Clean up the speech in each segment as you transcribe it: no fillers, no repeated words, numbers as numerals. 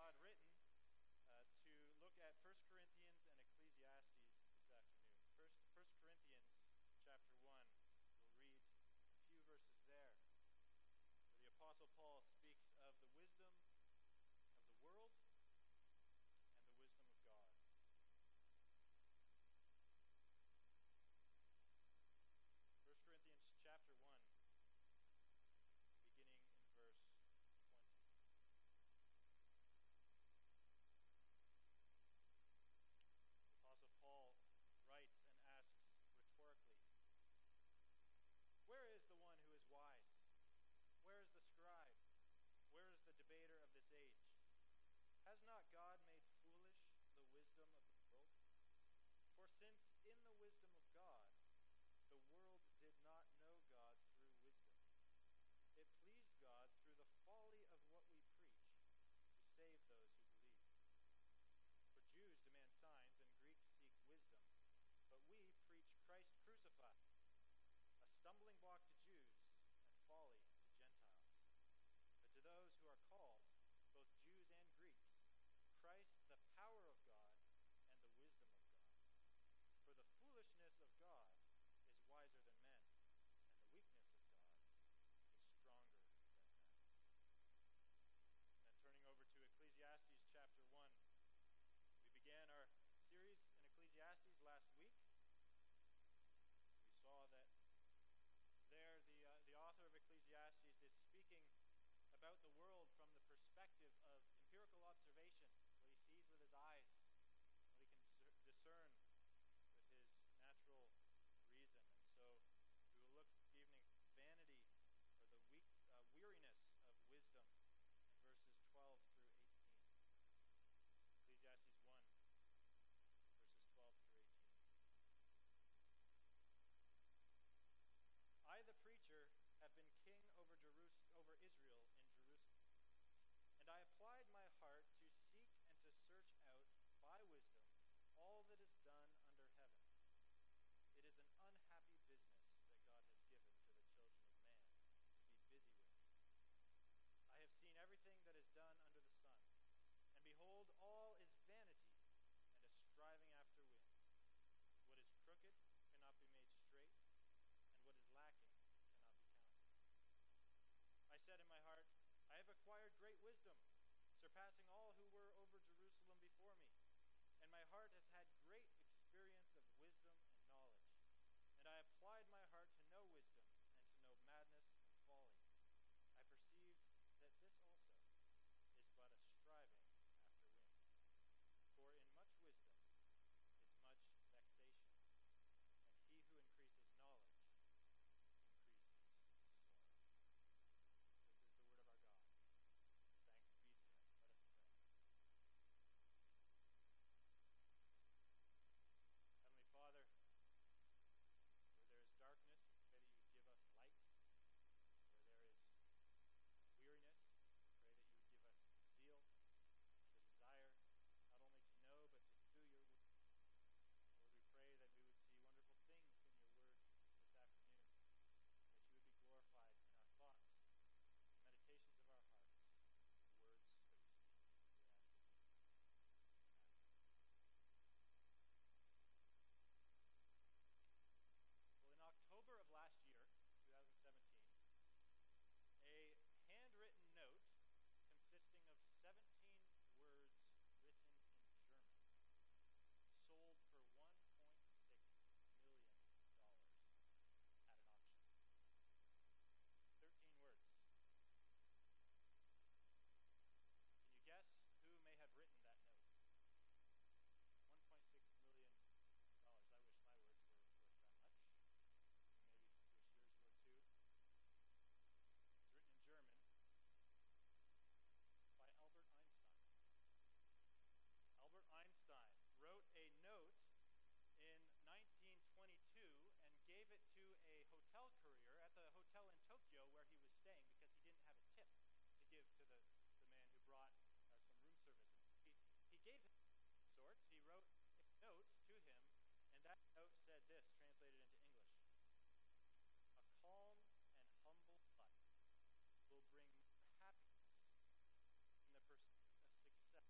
God written to look at 1 Corinthians and Ecclesiastes this afternoon. First Corinthians chapter 1. We'll read a few verses there where the Apostle Paul speaks of the wisdom of the world and the wisdom of God. 1 Corinthians chapter 1, beginning in verse 20. The Apostle Paul writes and asks rhetorically, "Where is the one who is wise? Where is the scribe? Where is the debater of this age? Has not God made foolish the wisdom of the world? For since in the wisdom of God, the world did not know God through wisdom, it pleased God through the folly of what we preach to save those who believe. For Jews demand signs and Greeks seek wisdom, but we preach Christ crucified, a stumbling block to Jews and folly to Gentiles. But to those who are called, both Jews and Greeks, Christ the power of God and the wisdom of God. For the foolishness of God is wiser than men, and the weakness of God is stronger than men." And then turning over to Ecclesiastes chapter 1. We began our series in Ecclesiastes last week. We saw that there the author of Ecclesiastes is speaking about the world from the perspective of empirical observation, what he sees with his eyes, what he can discern with his natural reason. And so we will look this evening at vanity or the weariness of wisdom in verses 12 through 18. Ecclesiastes 1, verses 12 through 18. "I, the preacher, have been king over Israel in Jerusalem, and I applied my heart to seek and to search out by wisdom all that is done under heaven. It is an unhappy business that God has given to the children of man to be busy with. I have seen everything that is done under the sun, and behold, all is vanity and a striving after wind. What is crooked cannot be made straight, and what is lacking cannot be counted. I said in my heart, I have acquired great wisdom, surpassing all who were over Jerusalem before me. And my heart has had great experience of wisdom and knowledge. And I applied my heart to know wisdom and to know madness and folly. I perceived that this also is but a striving after wind. For in much wisdom is much vexation, and he who increases knowledge increases sorrow." This is the word of our God. Thanks be to him. Let us pray. Heavenly Father, where there is darkness, we pray that you would give us light. Where there is weariness, we pray that you would give us zeal, the desire not only to know but to do your word. Lord, we pray that we would see wonderful things in your word this afternoon, that you would be glorified in our thoughts, the meditations of our hearts, the words that we speak. We ask in Jesus' name. Amen. Well, in October of last year, 2017, a handwritten note consisting of 17 words written in German sold for $1.6 million at an auction. 13 words. Can you guess who may have written that note? $1.6 million. I wish my words were worth that much. You maybe wish yours were too. It's written in German by Albert Einstein. Albert Einstein wrote a note in 1922 and gave it to a hotel courier at the hotel in Tokyo where he was staying because he didn't have a tip to give to the man who brought some room service. And he gave him sorts. He wrote a note to him, and that note said this, translated into English: "A calm and humble life will bring more happiness in the pursuit of success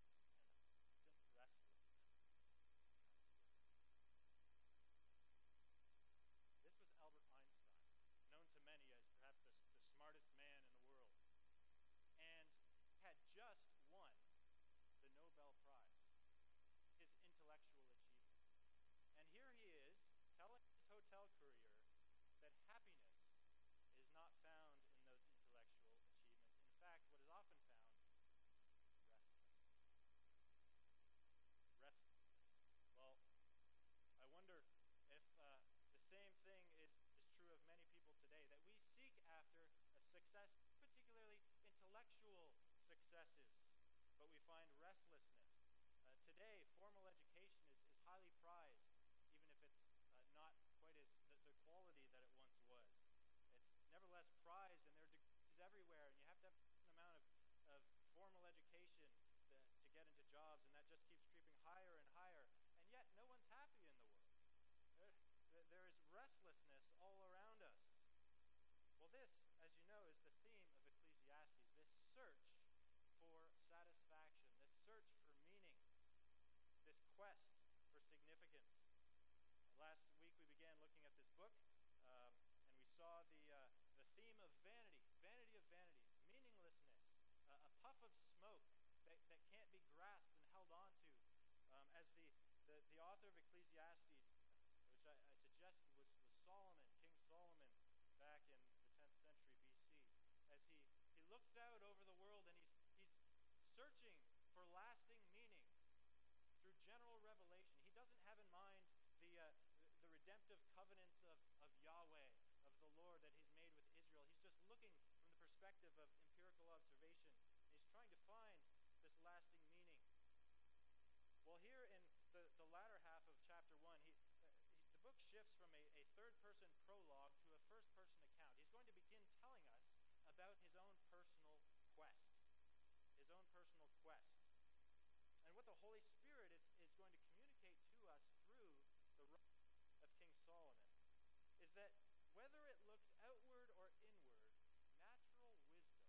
successes, but we find restlessness. Today, formal education is highly prized, even if it's not quite as the quality that it once was. It's nevertheless prized, and there are degrees everywhere, and you have to have a certain amount of formal education to get into jobs, and that just keeps creeping higher and higher, and yet no one's happy in the world. There is restlessness all around us. Well, this, as you know, is the theme of Ecclesiastes, this search for satisfaction, this search for meaning, this quest for significance. Last week we began looking at this book, and we saw the theme of vanity, vanity of vanities, meaninglessness, a puff of smoke that can't be grasped and held onto. As the author of Ecclesiastes, which I suggested was Solomon, King Solomon, back in the 10th century BC, as he looks out over the world and he's searching for lasting meaning through general revelation. He doesn't have in mind the redemptive covenants of Yahweh, of the Lord that he's made with Israel. He's just looking from the perspective of empirical observation. And he's trying to find this lasting meaning. Well, here in the latter half of chapter 1, the book shifts from a third-person prologue to a first-person account. He's going to begin telling us about his own personal quest. His own personal quest. And what the Holy Spirit is going to communicate to us through the writing of King Solomon is that whether it looks outward or inward, natural wisdom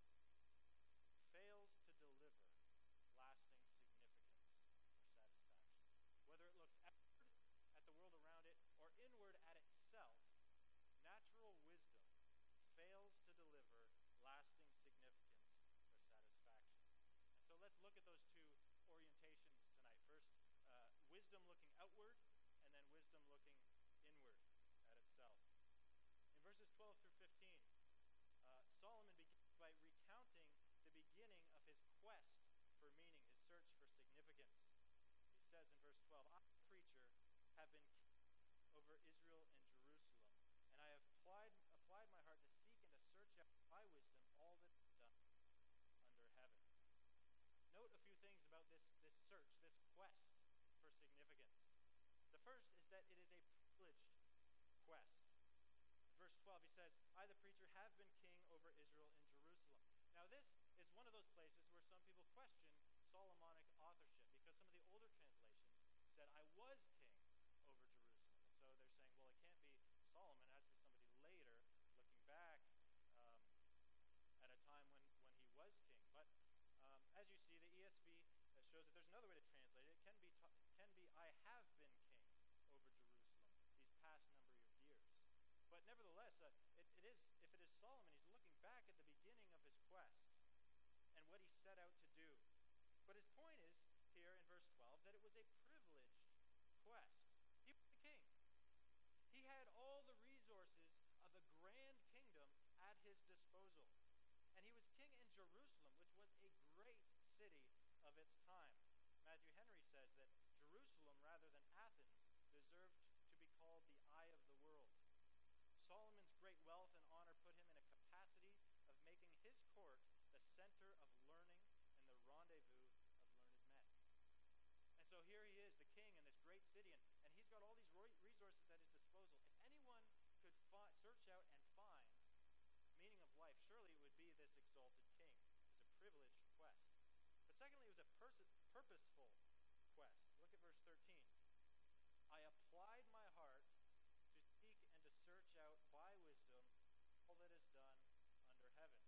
fails to deliver lasting significance or satisfaction. Whether it looks outward at the world around it or inward at itself, natural wisdom fails to deliver lasting significance or satisfaction. And so let's look at those two orientations tonight. First, wisdom looking outward, and then wisdom looking inward at itself. In verses 12 through 15, Solomon begins by recounting the beginning of his quest for meaning, his search for significance. He says in verse 12, I, a preacher, have been king over Israel and Jerusalem, and I have applied my heart to seek and to search out by wisdom all that is done under heaven. Note a few things about this search, this quest for significance. The first is that it is a privileged quest. In verse 12 he says, I, the preacher, have been king over Israel and Jerusalem. Now this is one of those places where some people question Solomonic authorship, because some of the older translations said, I was king over Jerusalem. And so they're saying, well, it can't be Solomon, it has to be somebody later, looking back at a time when he was king. But as you see, the ESV shows that there's another way to translate it. It can be I have been king over Jerusalem these past number of years. But nevertheless, it is, if it is Solomon, he's looking back at the beginning of his quest and what he set out to do. But his point is here in verse 12 that it was a privileged quest. He was the king. He had all the resources of a grand kingdom at his disposal. And he was king in Jerusalem, which was a great city of its time. Matthew Henry says that Jerusalem, rather than Athens, deserved to be called the eye of the world. Solomon's great wealth and honor put him in a capacity of making his court the center of learning and the rendezvous of learned men. And so here he is, the king in this great city, and he's got all these resources at his disposal. If anyone could search out and find meaning of life, surely it would be this exalted king. It was a privileged quest. But secondly, it was a purposeful quest. Look at verse 13. I applied my heart to seek and to search out by wisdom all that is done under heaven.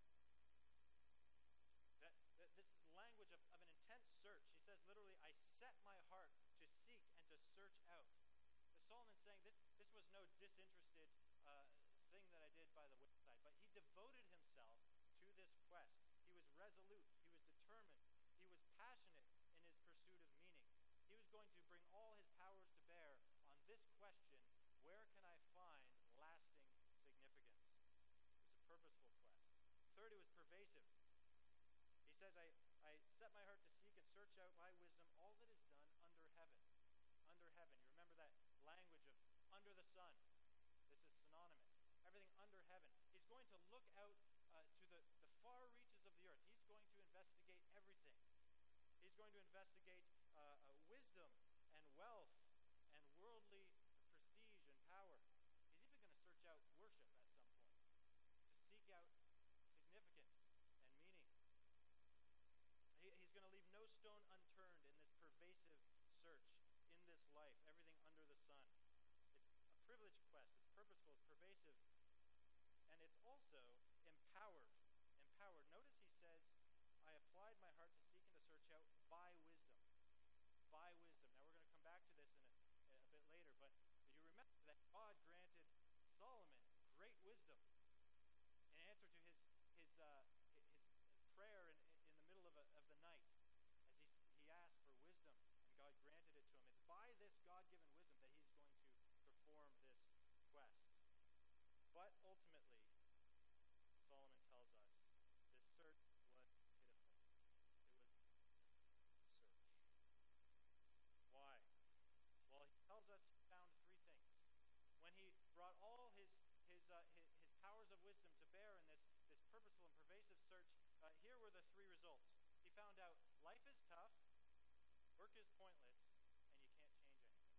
This is language of an intense search. He says literally, I set my heart to seek and to search out. Solomon's saying this was no disinterested thing that I did by the wayside, but he devoted himself to this quest. He was resolute. He was determined. He was passionate in his pursuit of meaning. He was going to bring all his powers to bear on this question, where can I find lasting significance? It was a purposeful quest. Third, it was pervasive. He says, I set my heart to seek and search out by wisdom all that is done under heaven. Under heaven. You remember that language of under the sun. This is synonymous. Everything under heaven. He's going to look out to the far reaches of the earth. He's going to investigate investigate everything. He's going to investigate wisdom and wealth and worldly prestige and power. He's even going to search out worship at some points to seek out significance and meaning. He's going to leave no stone unturned in this pervasive search in this life, everything under the sun. It's a privileged quest. It's purposeful. It's pervasive. And it's also empowered. Empowered. Notice he says, I applied my heart to seek and to search out by wisdom. By wisdom. Now we're going to come back to this in a bit later, but you remember that God granted Solomon great wisdom in answer to his prayer in the middle of the night as he asked for wisdom, and God granted it to him. It's by this God-given wisdom that he's going to perform this quest. But ultimately, Solomon tells us, this search was pitiful. It was a search. Why? Well, he tells us he found three things. When he brought all his powers of wisdom to bear in this purposeful and pervasive search, here were the three results. He found out life is tough, work is pointless, and you can't change anything.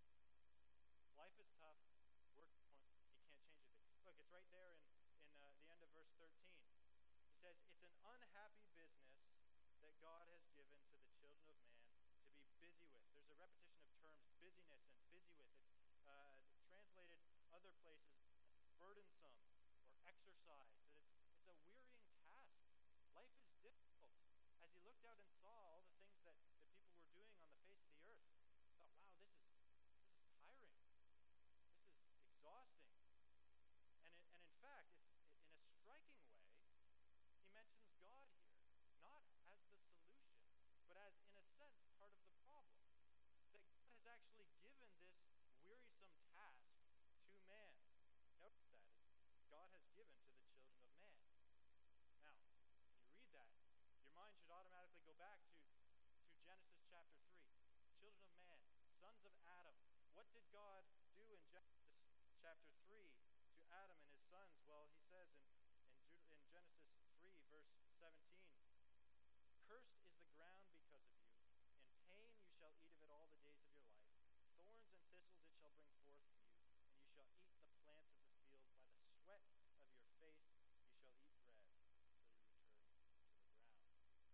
Life is tough, work is pointless, you can't change anything. Look, it's right there in the end of verse 13. He says, it's an unhappy business that God has given to the children of man to be busy with. There's a repetition of terms, busyness and busy with. It's translated other places, burdensome or exercise. But it's a wearying task. Life is difficult. As he looked out and saw all the things that people were doing on the face of the earth, he thought, wow, this is tiring. This is exhausting. And in fact, in a striking way, he mentions God here, not as the solution, but as, in a sense, part of the problem. That God has actually given this wearisome task to man. Notice that. God has given to the children of man. Now, when you read that, your mind should automatically go back to Genesis chapter 3. Children of man, sons of Adam. What did God do in Genesis chapter 3 to Adam and his sons? Well, he says in Genesis 3, verse 17, cursed is the ground because of you. In pain you shall eat of it all the days of your life. Thorns and thistles it shall bring forth to you, and you shall eat the plants of the field. By the sweat of your face you shall eat bread till you return to the ground.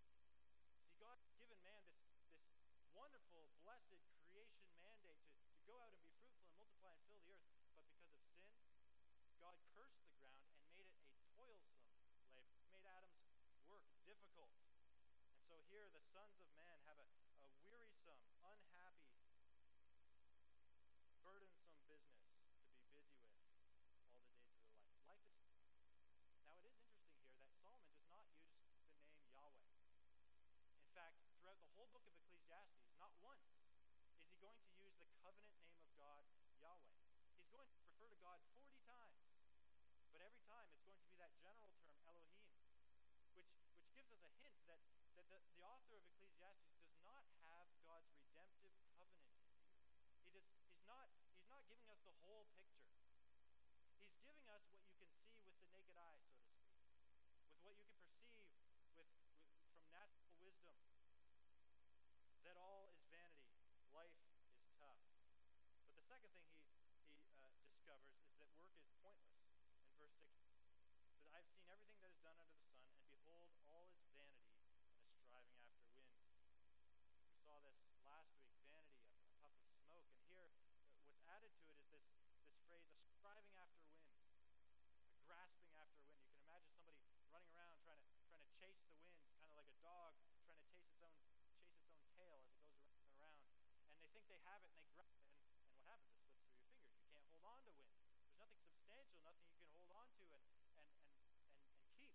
See, God has given man this wonderful, blessed creation mandate to go out and be fruitful and multiply and fill the earth. But because of sin, God cursed the ground and made it a toilsome labor. Made Adam's work difficult. And so here the sons of man have a wearisome, unhappy, burdensome business to be busy with all the days of their life. Life is... Now it is interesting here that Solomon does not use the name Yahweh. In fact, throughout the whole book of Ecclesiastes, not once is he going to use the covenant name of God, Yahweh. He's going to refer to God 40 times. But every time it's going to be that general term, Elohim, which gives us a hint that the author of Ecclesiastes does not have God's redemptive covenant in view. He's not giving us the whole picture. He's giving us what you can see with the naked eye, so to speak, with what you can perceive from natural wisdom, that all is vanity, life is tough. But the second thing he discovers is that work is pointless. In verse 6, that I've seen everything that is done under the sun, and behold, all is vanity and a striving after wind. We saw this last week, vanity, a puff of smoke. And here, what's added to it is this phrase, a striving after wind, a grasping after wind. You can imagine somebody running around trying to chase the wind, kind of like a dog trying to chase its own tail as it goes around and around. And they think they have it, and they grab it, and what happens? It slips through your fingers. You can't hold on to wind. There's nothing substantial, nothing you can hold on to and keep.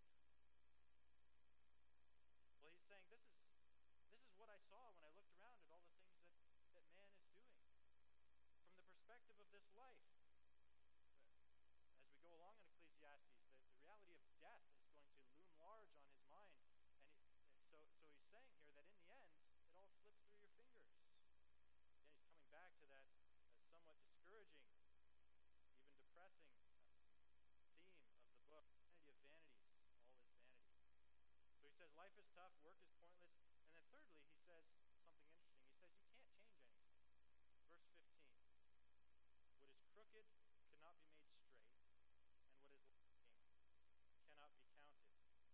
Well, he's saying this is what I saw when I looked around at all the things that man is doing. From the perspective of this life, as we go along in Ecclesiastes, the reality of death is going to loom large on his mind. And so he's saying here that in the end, it all slips through your fingers. Again, he's coming back to that somewhat discouraging, even depressing theme of the book, vanity of vanities, all is vanity. So he says, life is tough, work is pointless. crooked cannot be made straight, and what is lacking cannot be counted.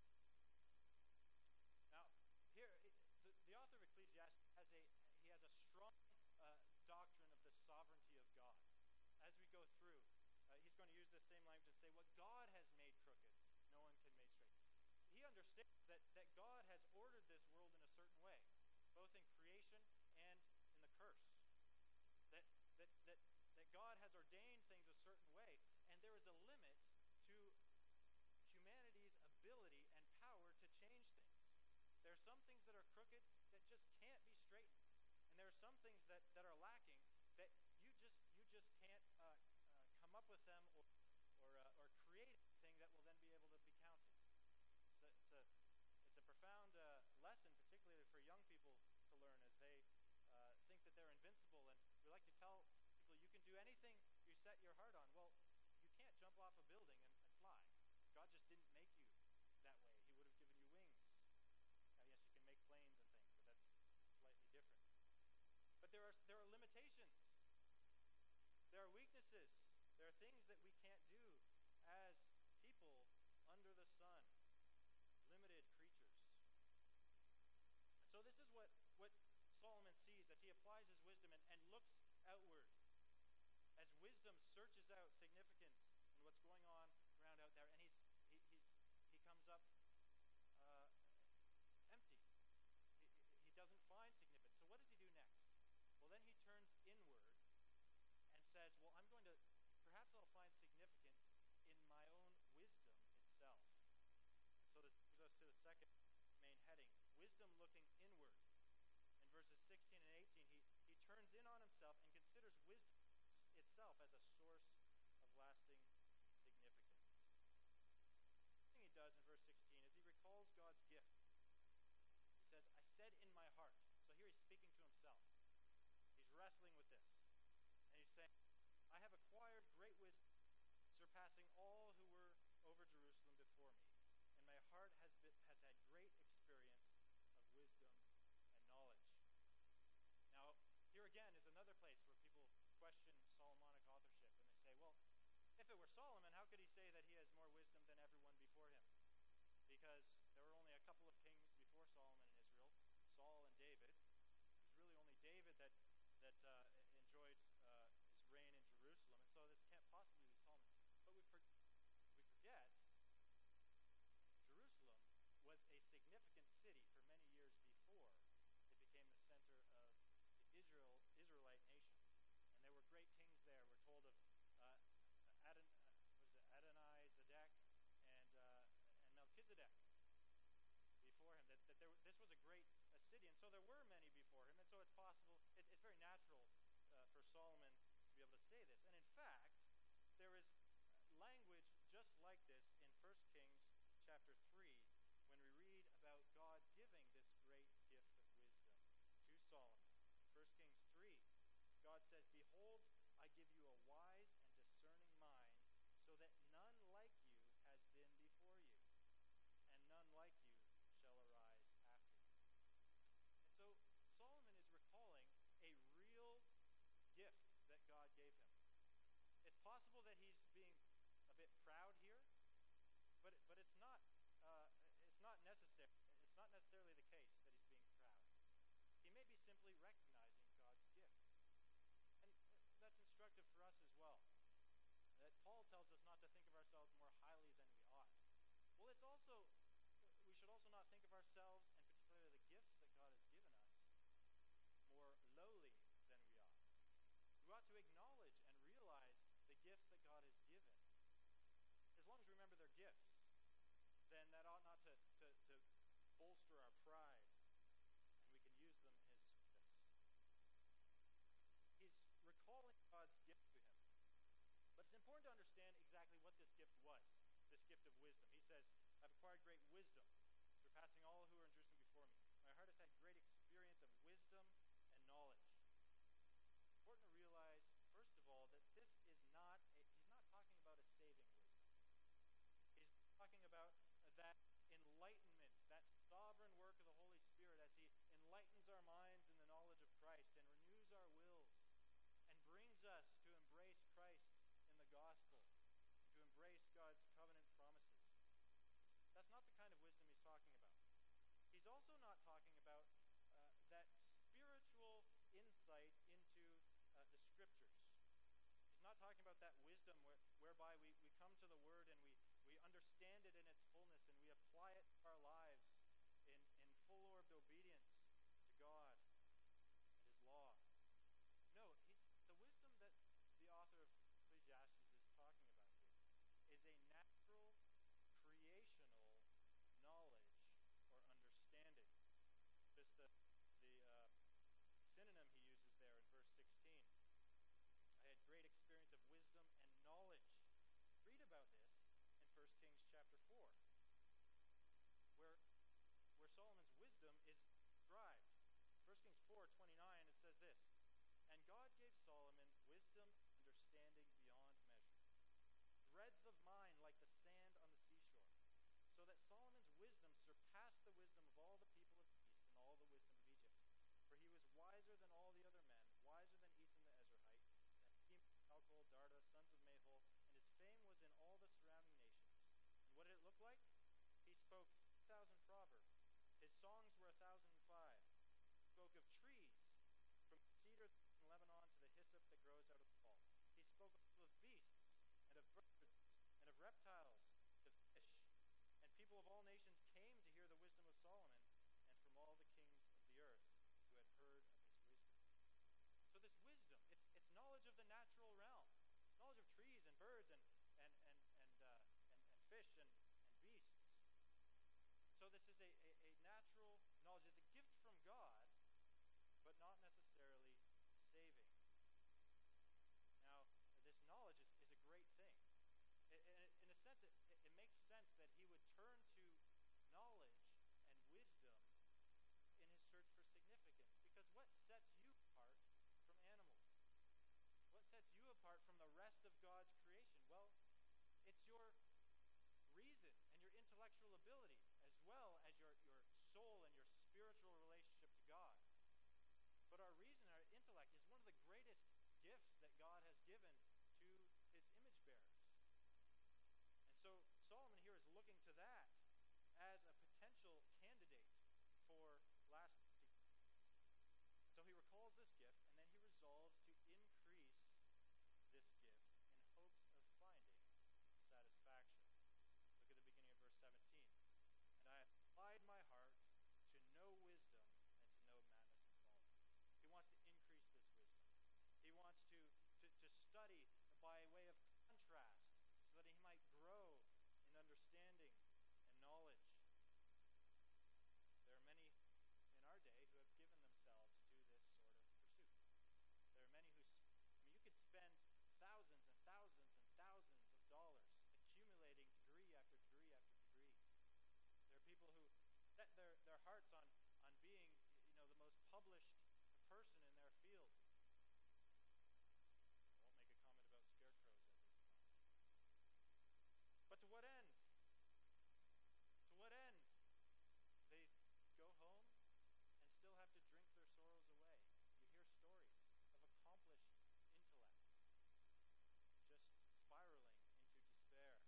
Now, here, the author of Ecclesiastes has a strong doctrine of the sovereignty of God. As we go through, he's going to use this same language to say, what God has made crooked, no one can make straight. He understands that God has ordered this world in a certain way, both in creation and in the curse. That God has ordained things a certain way, and there is a limit to humanity's ability and power to change things. There are some things that are crooked that just can't be straightened, and there are some things that are lacking that you just can't come up with them or create anything that will then be able to be counted. It's a profound lesson, particularly for young people to learn as they think that they're invincible. And we like to tell people, you can do anything you set your heart on. Well, you can't jump off a building and fly. God just didn't make you that way. He would have given you wings. Now, yes, you can make planes and things, but that's slightly different. But there are limitations. There are weaknesses. There are things that we can't do as people under the sun, limited creatures. And so this is what Solomon sees as he applies his wisdom and looks outward. As wisdom searches out significance in what's going on around out there, and he comes up empty. He doesn't find significance. So what does he do next? Well, then he turns inward and says, well, perhaps I'll find significance in my own wisdom itself. And so this brings us to the second main heading, wisdom looking inward. In verses 16 and 18, he turns in on himself and considers wisdom itself as a source of lasting significance. The thing he does in verse 16 is he recalls God's gift. He says, I said in my heart. So here he's speaking to himself. He's wrestling with this. And he's saying, I have acquired great wisdom, surpassing all who were over Jerusalem before me. And my heart has had great experience of wisdom and knowledge. Now, here again is another place where people question Solomonic authorship. And they say, well, if it were Solomon, how could he say that he has more wisdom than everyone before him? Because there were only a couple of kings before Solomon in Israel, Saul and David. It was really only David that enjoyed his reign in Jerusalem, and so this can't possibly be Solomon. But we forget Jerusalem was a significant city for many years before it became the center of the Israelite nation. And there were great kings there. We're told of Adonai-Zedek and Melchizedek before him. This was a great city, and so there were many before him, and so it's possible, it's very natural for Solomon to be able to say this. And in fact, there is language just like this in 1 Kings chapter 3 when we read about God giving this great gift of wisdom to Solomon. In 1 Kings 3, God says, behold, I give you a wise and discerning mind, so that none like you has been before you, and none like you shall arise after you. And so Solomon is recalling a real gift that God gave him. It's possible that he's being a bit proud here, but it's not necessary. It's not necessarily the case that he's being proud. He may be simply recognizing God's gift. And that's instructive for us as well. That Paul tells us not to think of ourselves more highly than we ought. Well, we should also not think of ourselves, and particularly the gifts that God has given us, more lowly than we ought. We ought to acknowledge and realize the gifts that God has given. As long as we remember their gifts, then that ought not to bolster our pride, and we can use them in his service. He's recalling God's gift to him. But it's important to understand exactly what this gift was, this gift of wisdom. He says, I've acquired great wisdom, surpassing all who are in Jerusalem before me. My heart has had great experience of wisdom and knowledge. It's important to realize, first of all, that this is he's not talking about a saving wisdom. He's talking about that enlightenment, that sovereign work of the Holy Spirit as he enlightens our minds in the knowledge of Christ and renews our wills and brings us to embrace Christ gospel, and to embrace God's covenant promises. That's not the kind of wisdom he's talking about. He's also not talking about that spiritual insight into the scriptures. He's not talking about that wisdom whereby we come to the word and we understand it in its fullness and we apply it to our lives in full orbed obedience to God and his law. No, the wisdom that the author of Ecclesiastes is talking about here is a natural, creational knowledge or understanding. Just the synonym he uses there in verse 16. I had great experience of wisdom and knowledge. Read about this in 1 Kings chapter 4, where Solomon's wisdom is described. 1 Kings 4:29, it says this, "And God gave Solomon wisdom and understanding beyond measure, breadth of mind like the sand on the seashore, so that Solomon's wisdom surpassed the wisdom of all the people of the East and all the wisdom of Egypt. For he was wiser than all the other men, wiser than Ethan the Ezrahite, and Calcol, Darda, sons of Mahol, and his fame was in all the surrounding nations. And what did it look like? He spoke 1,000 proverbs. His songs were 1,005. He spoke of trees, from cedar in Lebanon to the hyssop that grows out of the wall. He spoke of beasts, and of birds, and of reptiles, and of fish. And people of all nations came to hear the wisdom of Solomon, and from all the kings of the earth who had heard of his wisdom." So this wisdom, it's knowledge of the natural realm. It's knowledge of trees and birds and fish and beasts. So this is a natural knowledge. It's a gift from God, but not necessarily saving. Now, this knowledge is a great thing. In a sense, it makes sense that he would turn to knowledge and wisdom in his search for significance. Because what sets you apart from animals? What sets you apart from the rest of God's creation? Well, it's your reason and your intellectual ability, as well as your soul and your spiritual relationship to God. But our reason, our intellect, is one of the greatest gifts that God has given to his image bearers. And so Solomon here is looking to that as a potential candidate for lasting significance. So he recalls this gift, and then he resolves to increase this gift in hopes of finding satisfaction. Look at the beginning of verse 17. "And I have applied my heart to know wisdom and to know madness and folly." He wants to increase this wisdom. He wants to study by way of contrast so that he might grow in understanding and knowledge. There are many in our day who have given themselves to this sort of pursuit. There are many who, you could spend thousands and thousands and thousands of dollars accumulating degree after degree after degree. There are people who set their hearts on being, the most published person in their field. I won't make a comment about scarecrows at this time. But to what end? To what end? They go home and still have to drink their sorrows away. You hear stories of accomplished intellects just spiraling into despair.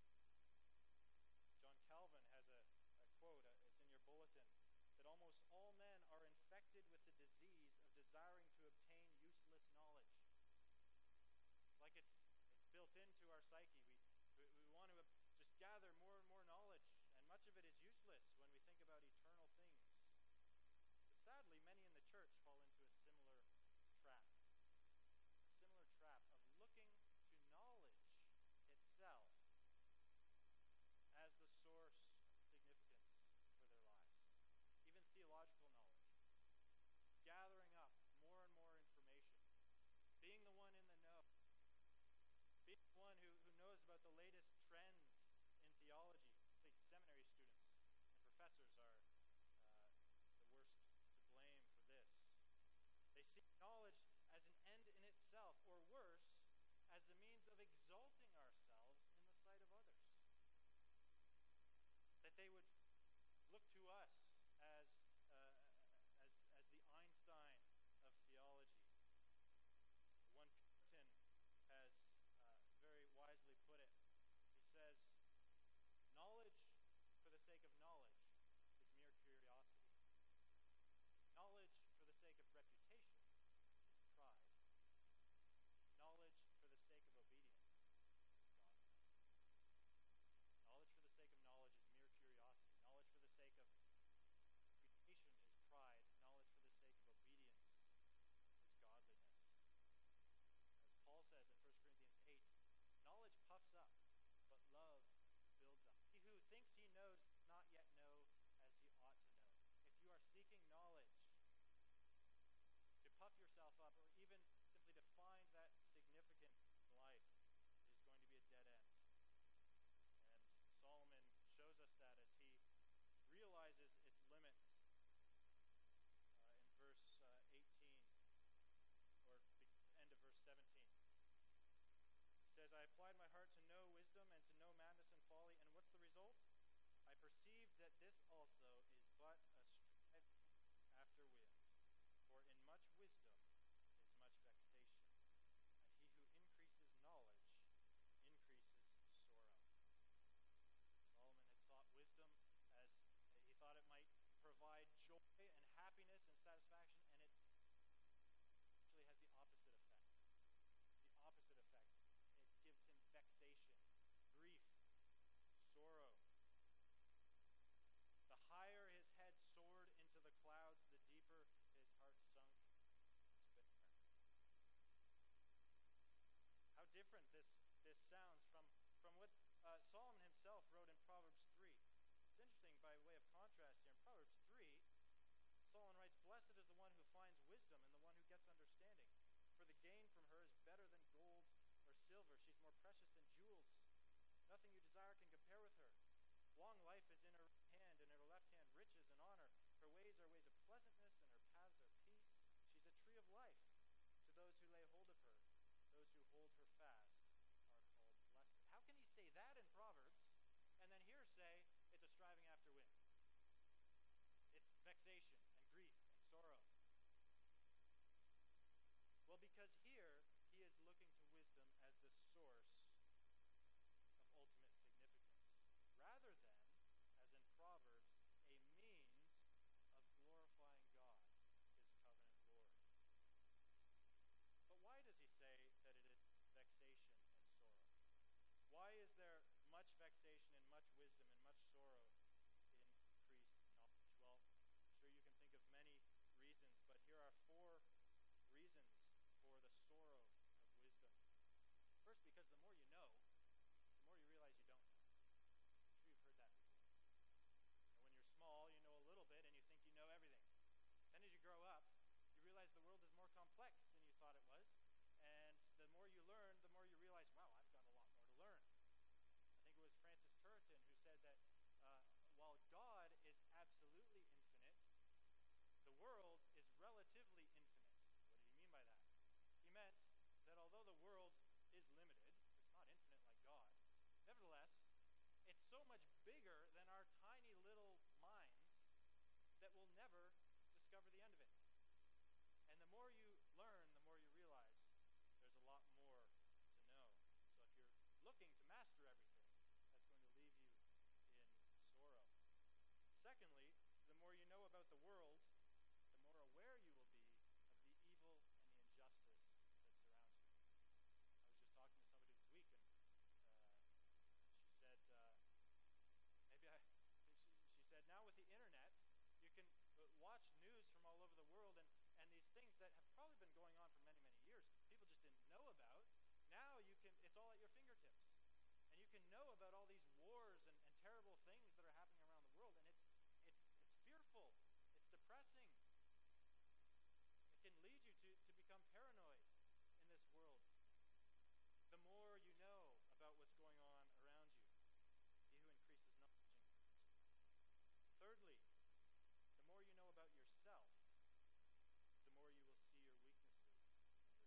John Calvin has a quote, it's in your bulletin, that almost all men are infected with the disease of desiring to obtain useless knowledge. It's like it's built into our psyche. We want to just gather more and more knowledge, and much of it is useless when we think about eternal things. But sadly, many in the church fall into a similar trap. A similar trap of looking to knowledge itself as the source of significance for their lives. Even theological knowledge. Gathering up more and more information. Being the one in the know. Being the one who knows about the latest trends in theology. puff yourself up, or even simply to find that significant in life is going to be a dead end. And Solomon shows us that as he realizes its limits in verse 18, or the end of verse 17. He says, I applied my heart to know wisdom and to know madness and folly, and what's the result? I perceived that this also is but a striving after wind, for in much wisdom is much vexation, and he who increases knowledge increases sorrow. Solomon had sought wisdom as he thought it might provide joy and happiness and satisfaction, and it actually has the opposite effect. The opposite effect. It gives him vexation, grief, sorrow. The higher his head soared into the clouds, the deeper his heart sunk in despair. How different this sounds from what Solomon himself wrote in Proverbs 3. It's interesting by way of contrast here. In Proverbs 3, Solomon writes, Blessed is the one who finds wisdom and the one who gets understanding. For the gain from her is better than gold or silver. She's more precious than jewels. Nothing you desire can compare with her. Long life is in her hand, and in her left hand riches and honor. Her ways are ways of pleasantness, and her paths are peace. She's a tree of life to those who lay hold of her. Those who hold her fast are called blessed. How can he say that in Proverbs, and then here say it's a striving after wind? It's vexation and grief and sorrow. Well, because here he is looking to wisdom as the source of ultimate significance, rather than, as in Proverbs, a means of glorifying God, his covenant Lord. But why does he say that it is vexation and sorrow? Why is there much vexation and much wisdom and much sorrow in increased knowledge? Well, I'm sure you can think of many reasons, but here are 4 reasons for the sorrow of wisdom. First, because the more you know, the more you realize you don't know. I'm sure you've heard that before. And when you're small, you know a little bit and you think you know everything. Then as you grow up, you realize the world is more complex than you thought it was. And the more you learn, the more you realize, wow, I've got a lot more to learn. I think it was Francis Turretin who said that while God is absolutely infinite, the world is relatively infinite. What did he mean by that? He meant that although the world is limited, it's not infinite like God, nevertheless, it's so much bigger than our tiny little minds that we'll never discover the end of it. And the more you learn, the more you realize there's a lot more to know. So if you're looking to master everything, that's going to leave you in sorrow. Secondly, the more you know about the world, the more aware you will be of the evil and the injustice that surrounds you. I was just talking to somebody this week, and she said, she said, now with the internet, you can watch news from all over the world, and these things that have probably been going on for many, many years, people just didn't know about. Now it's all at your fingertips. And you can know about all these wars and terrible things that are happening around the world, and it's fearful. It's depressing. It can lead you to become paranoid in this world. The more you know about what's going on around you, he who increases knowledge increases. Thirdly, the more you know about yourself, the more you will see your weaknesses and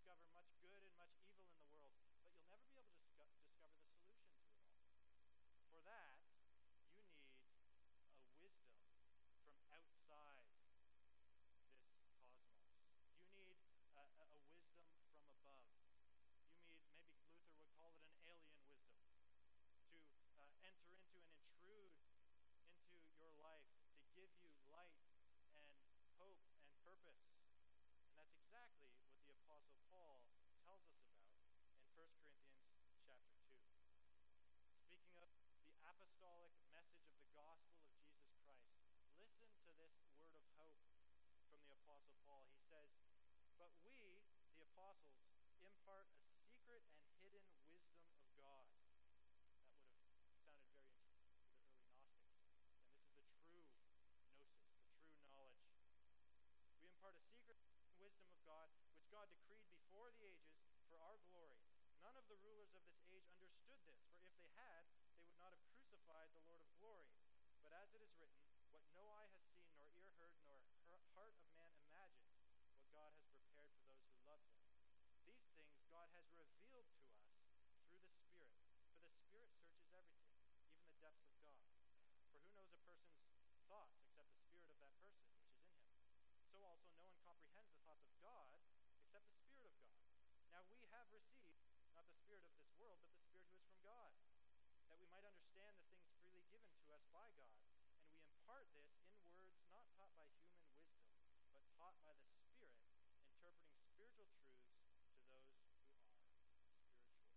discover much good and much evil in the world, but you'll never be able to discover the solution to it all. For that, you need a wisdom from outside this cosmos. You need a wisdom from above. You need, maybe Luther would call it an alien wisdom, to enter into and intrude into your life, to give you light and hope and purpose. And that's exactly what the Apostle Paul tells us about in 1 Corinthians chapter 2. Speaking of the apostolic message of the gospel of Jesus Christ, listen to this word of hope from the Apostle Paul. He says, "But we, the apostles, impart a secret and hidden wisdom of God." That would have sounded very interesting to the early Gnostics. And this is the true gnosis, the true knowledge. "We impart a secret wisdom of God, which God decreed before the ages for our glory. None of the rulers of this age understood this, for if they had, they would not have crucified the Lord of glory. But as it is written, what no eye has seen, nor ear heard, nor heart of man imagined, what God has prepared for those who love him. These things God has revealed to us through the Spirit. For the Spirit searches everything, even the depths of God. For who knows a person's thoughts except the spirit of that person which is in him? So also no one comprehends the thoughts of God except the Spirit of God. Now we have received not the spirit of this world, but the Spirit who is from God, that we might understand the things freely given to us by God. And we impart this in words not taught by human wisdom, but taught by the Spirit, interpreting spiritual truths to those who are spiritual."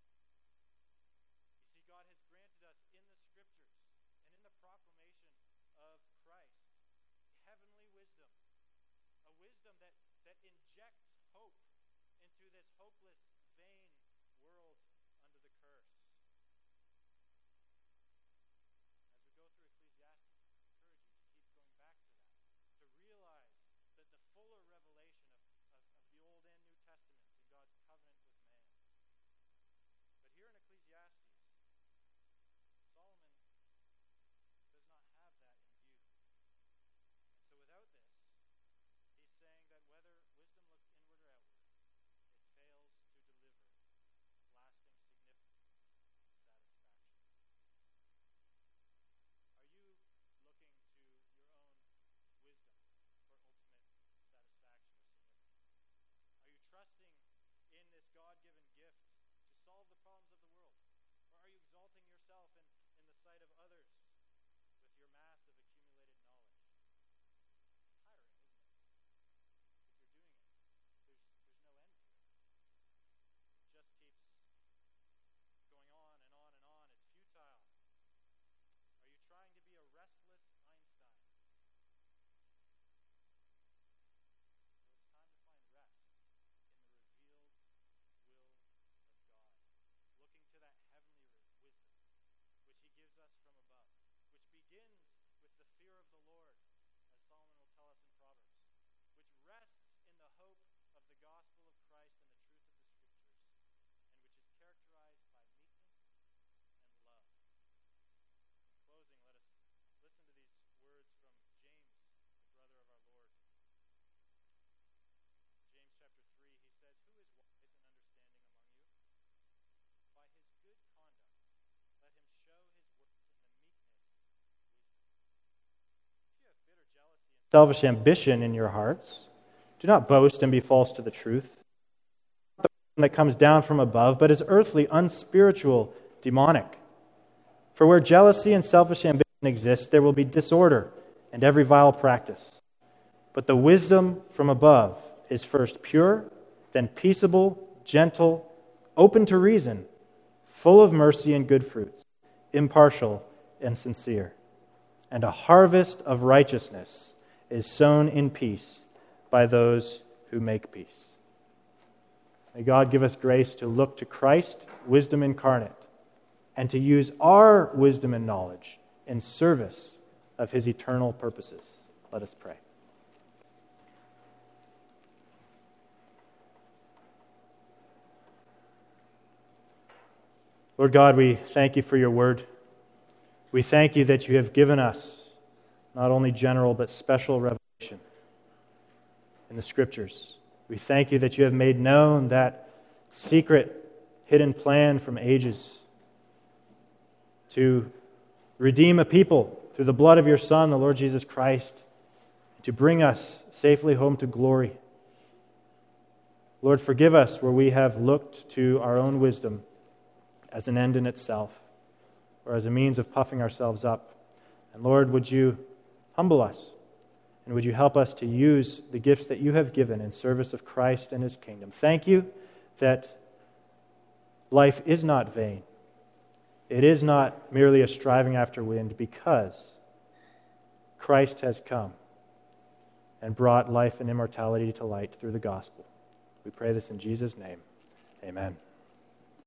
You see, God has granted us in the Scriptures and in the proclamation of Christ heavenly wisdom, a wisdom that injects hope into this hopeless, vain world under the curse. As we go through Ecclesiastes, I encourage you to keep going back to that, to realize that the fuller revelation of the Old and New Testaments and God's covenant with man. But here in Ecclesiastes, Solomon does not have that in view. And so without this, he's saying that whether wisdom looks inward or outward, it fails to deliver lasting significance and satisfaction. Are you looking to your own wisdom for ultimate satisfaction or significance? Are you trusting in this God-given gift to solve the problems of the world? Or are you exalting yourself in the sight of others with your mass of accumulated knowledge? It's tiring, isn't it? If you're doing it, there's no end to it. It just keeps going on and on and on. It's futile. Are you trying to be a restless Einstein? Well, it's time to find rest in the revealed will of God, looking to that heavenly wisdom which he gives us from above, which begins with the fear of the Lord, as Solomon will tell us in Proverbs, which rests in the hope of the gospel of Christ and the truth of the Scriptures, and which is characterized by meekness and love. In closing, let us listen to these words from James, the brother of our Lord. James chapter 3, he says, "Who is wise and understanding among you? By his good conduct, let him show his worth in the meekness of wisdom. If you have bitter jealousy and selfish ambition in your hearts, do not boast and be false to the truth. The one that comes down from above, but is earthly, unspiritual, demonic. For where jealousy and selfish ambition exist, there will be disorder and every vile practice. But the wisdom from above is first pure, then peaceable, gentle, open to reason, full of mercy and good fruits, impartial and sincere. And a harvest of righteousness is sown in peace by those who make peace." May God give us grace to look to Christ, wisdom incarnate, and to use our wisdom and knowledge in service of his eternal purposes. Let us pray. Lord God, we thank you for your word. We thank you that you have given us not only general but special revelation in the Scriptures. We thank you that you have made known that secret, hidden plan from ages to redeem a people through the blood of your Son, the Lord Jesus Christ, to bring us safely home to glory. Lord, forgive us where we have looked to our own wisdom as an end in itself, or as a means of puffing ourselves up. And Lord, would you humble us, and would you help us to use the gifts that you have given in service of Christ and his kingdom. Thank you that life is not vain. It is not merely a striving after wind, because Christ has come and brought life and immortality to light through the gospel. We pray this in Jesus' name. Amen.